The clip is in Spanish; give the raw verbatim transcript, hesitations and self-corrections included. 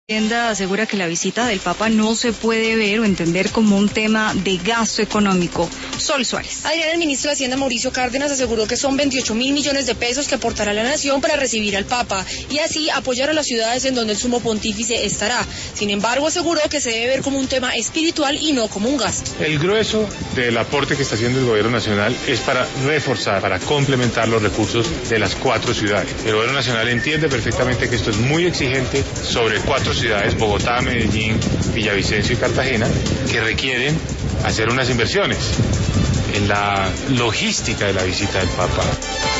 Tienda asegura que la visita del Papa no se puede ver o entender como un tema de gasto económico. Sol Suárez. Ayer el ministro de Hacienda Mauricio Cárdenas aseguró que son veintiocho mil millones de pesos que aportará la nación para recibir al Papa y así apoyar a las ciudades en donde el sumo pontífice estará. Sin embargo, aseguró que se debe ver como un tema espiritual y no como un gasto. El grueso del aporte que está haciendo el gobierno nacional es para reforzar, para complementar los recursos de las cuatro ciudades. El gobierno nacional entiende perfectamente que esto es muy exigente sobre cuatro ciudades, Bogotá, Medellín, Villavicencio y Cartagena, que requieren hacer unas inversiones en la logística de la visita del Papa.